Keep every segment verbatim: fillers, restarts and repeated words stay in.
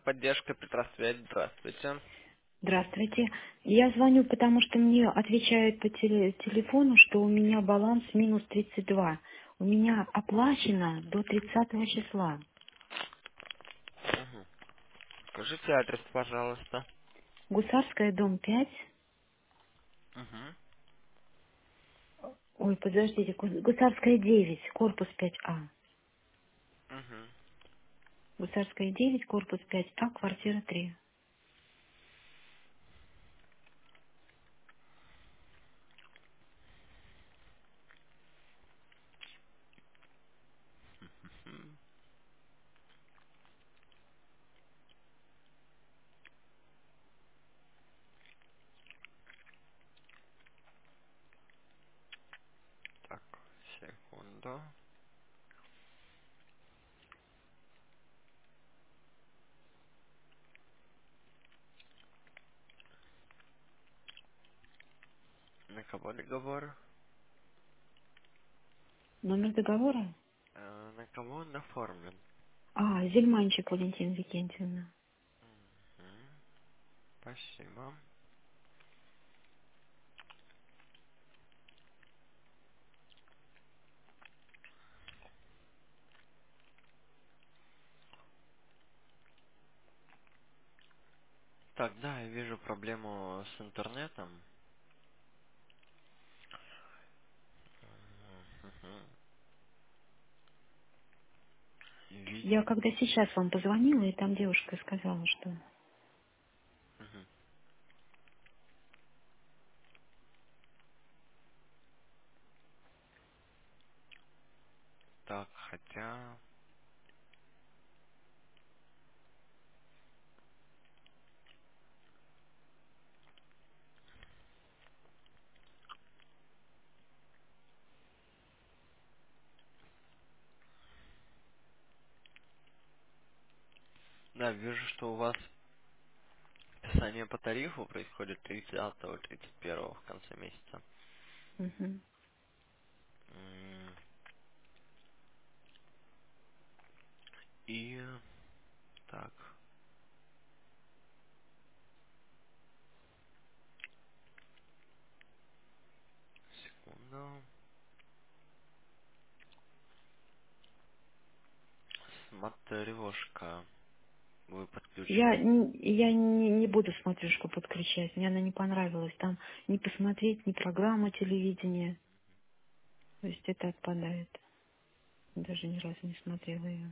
Поддержка Петросвязь, здравствуйте. Здравствуйте. Я звоню, потому что мне отвечают по теле- телефону, что у меня баланс минус тридцать два. У меня оплачено до тридцатого числа. Мгм. Скажите адрес, пожалуйста. Гусарская, дом пять. Угу. Ой, подождите, Гу- Гусарская девять, корпус пять а. Угу. Гусарская девять, корпус пять а, квартира три. Так, секунду. На кого договор? Номер договора? Э, на кого он оформлен? А, Зельманчик Валентина Викентьевна. Мгм. Спасибо. Так, да, я вижу проблему с интернетом. Мгм. Я Видим. когда сейчас вам позвонила, и там девушка сказала, что... Мгм. Так, хотя... Да, вижу, что у вас списание по тарифу происходит тридцатого тридцать первого в конце месяца. Мгм. М, И так, секунду. Смотрешка. Вы Я, подключены? не- я не, не буду смотрешку подключать, мне она не понравилась. Там не посмотреть, ни программу телевидения. То есть это отпадает. Даже ни разу не смотрела ее.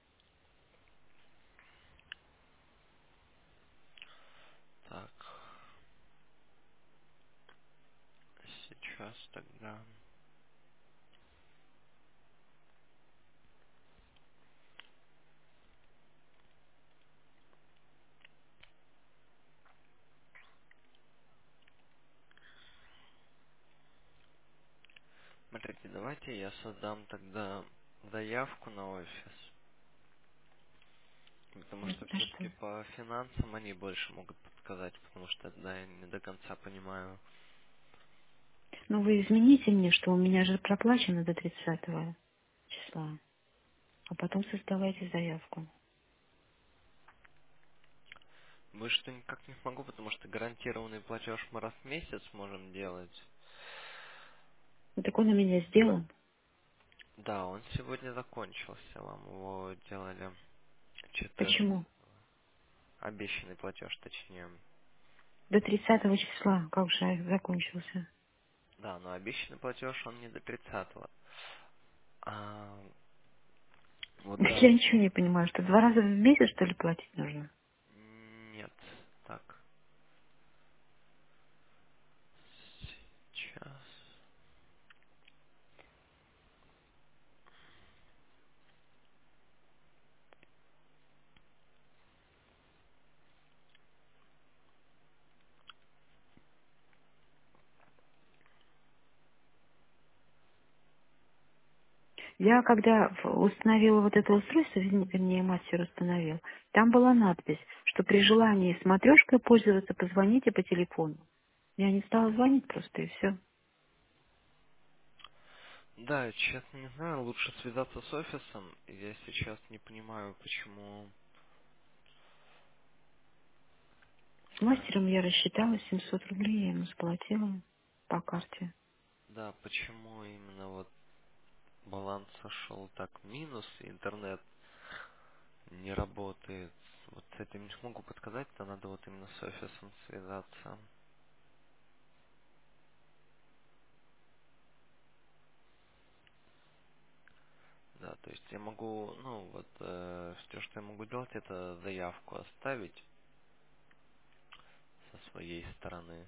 Так, сейчас тогда. Смотрите, давайте я создам тогда заявку на офис. Потому что А что? все-таки по финансам они больше могут подсказать, потому что да, я не до конца понимаю. Ну вы измените мне, что у меня же проплачено до тридцатого числа. А потом создавайте заявку. Вы что никак не смогу, потому что гарантированный платеж мы раз в месяц можем делать. Ну, так он у меня сделан. Да, он сегодня закончился, вам его делали четырнадцать. Почему? Обещанный платеж, точнее. До тридцатого числа. Как же закончился? Да, но обещанный платеж он не до тридцатого. А, вот Я да. ничего не понимаю, что два раза в месяц, что ли, платить нужно? Нет. Так. Сейчас. Я когда в- установила вот это устройство, вернее, вернее, мастер установил, там была надпись, что при желании смотрешкой пользоваться, позвоните по телефону. Я не стала звонить просто, и все. Да, я честно не знаю, лучше связаться с офисом. Я сейчас не понимаю, почему. С мастером я рассчиталась, семьсот рублей я ему заплатила по карте. Да, почему именно вот баланс сошел так в минус, и интернет не работает? Вот с этим не смогу подсказать, то надо вот именно с офисом связаться. Да, то есть я могу, ну вот, э, все, что я могу делать, это заявку оставить со своей стороны.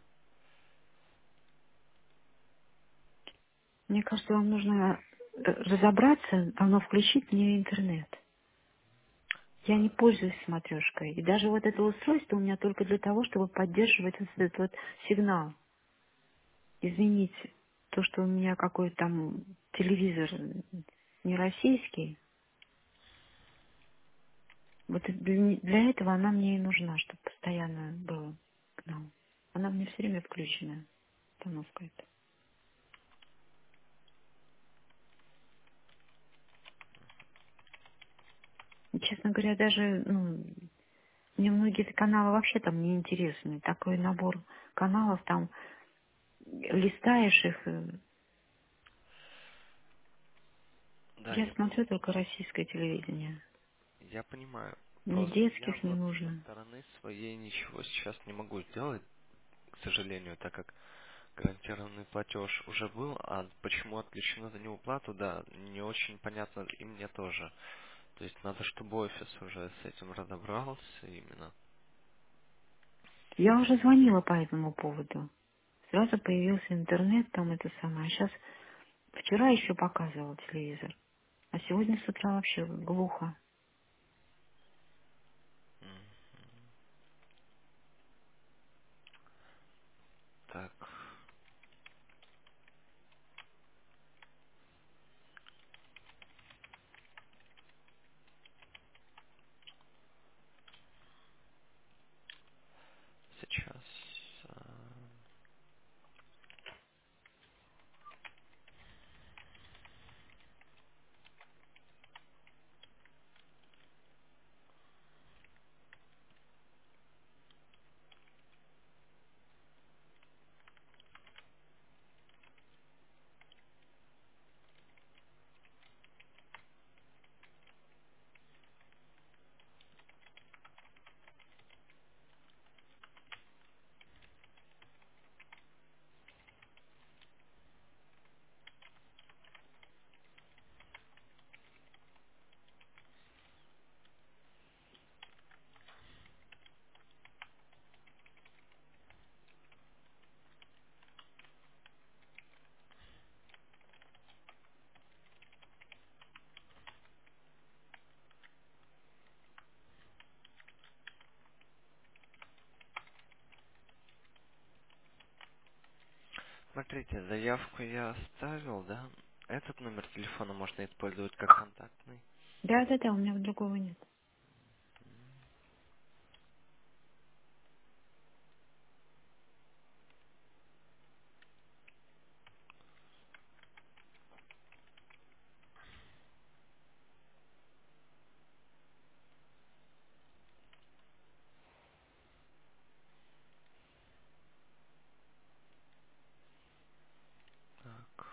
Мне кажется, вам нужно э, разобраться, давно включить мне интернет. Я не А, пользуюсь смотрешкой. И даже вот это устройство у меня только для того, чтобы поддерживать вот этот вот сигнал. Извините, то, что у меня какой-то там телевизор не российский, вот для для этого она мне и нужна, чтобы постоянно было к нам. Она мне все время включена, установка эта. И, честно говоря, даже ну, мне многие каналы вообще там не интересны. Такой набор каналов, там листаешь их. э, да, Я я, смотрю только российское телевидение. я понимаю. Мне Просто я детских не вот со нужно. стороны своей ничего сейчас не могу сделать, к сожалению, так как гарантированный платеж уже был, а почему отключена за него плату, да, не очень понятно и мне тоже. То есть надо, чтобы офис уже с этим разобрался именно. Я уже звонила по этому поводу. Сразу появился интернет, там это самое. А сейчас вчера еще показывал телевизор, а сегодня с утра вообще глухо. М, Так, сейчас. а, Смотрите, заявку я оставил, да? Этот номер телефона можно использовать как контактный. Да-да-да, у меня другого нет. Так.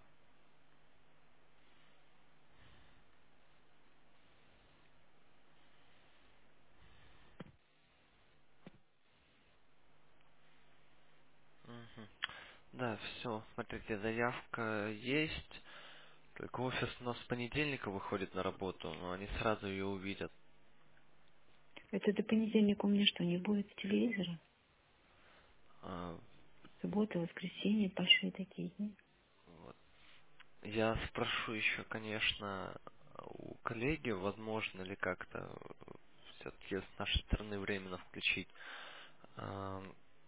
Мгм. Да, все, смотрите, заявка есть. Только офис у нас с понедельника выходит на работу, но они сразу ее увидят. Это до понедельника у меня что, не будет телевизора? А, Суббота, воскресенье, большие такие дни. вот. Я спрошу еще, конечно, у коллеги, возможно ли как-то все-таки с нашей стороны временно включить. А,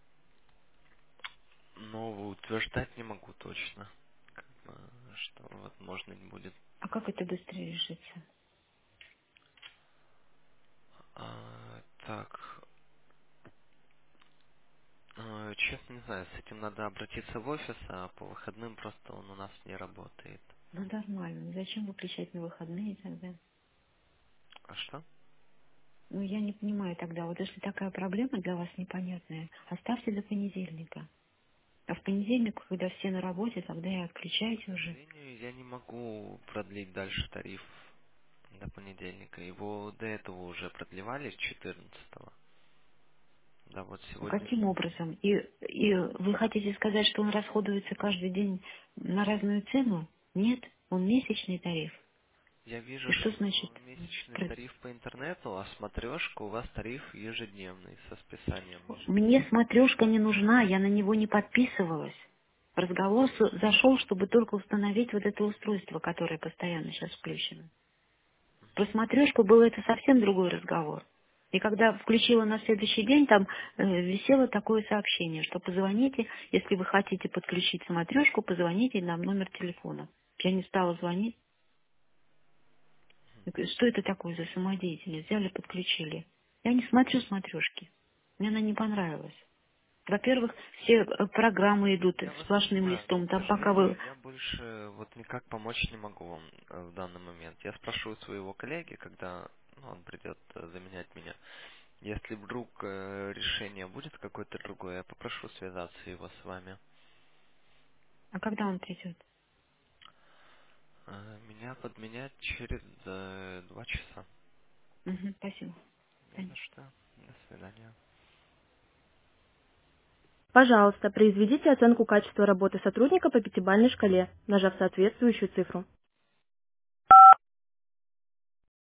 но утверждать не могу точно, как бы, что возможно не будет. А как это быстрее решится? А, так, э, честно не знаю, с этим надо обратиться в офис, а по выходным просто он у нас не работает. Ну, нормально. Зачем выключать на выходные тогда? А что? Ну, я не понимаю тогда, вот если такая проблема для вас непонятная, оставьте до понедельника. А в понедельник, когда все на работе, тогда и К отключайте уже. сожалению, я не могу продлить дальше тариф до понедельника. Его до этого уже продлевали с четырнадцатого. Да, вот сегодня. Каким образом? И, и вы хотите сказать, что он расходуется каждый день на разную цену? Нет, он месячный тариф. Я И вижу, что значит? что месячный про- тариф по интернету, а смотрешка у вас тариф ежедневный со списанием Мне ежедневным. смотрешка не нужна, я на него не подписывалась. Разговор с- зашел, чтобы только установить вот это устройство, которое постоянно сейчас включено. Про смотрешку был это совсем другой разговор. И когда включила на следующий день, там э, висело такое сообщение, что позвоните, если вы хотите подключить смотрешку, позвоните на номер телефона. Я не стала звонить. Я говорю, что это такое за самодеятельность? Взяли, подключили. Я не смотрю смотрешки. Мне она не понравилась. Во-первых, все э, программы идут Я вас сплошным понимаю, но, листом. к Там пока вы... сожалению, я больше вот никак помочь не могу вам э, в данный момент. Я спрошу у своего коллеги, когда ну, он придет э, заменять меня. Если вдруг э, решение будет какое-то другое, я попрошу связаться его с вами. А когда он придет? Э, Меня подменять через э, два часа. Мгм, спасибо. Не за что. До свидания. Пожалуйста, произведите оценку качества работы сотрудника по пятибалльной шкале, нажав соответствующую цифру.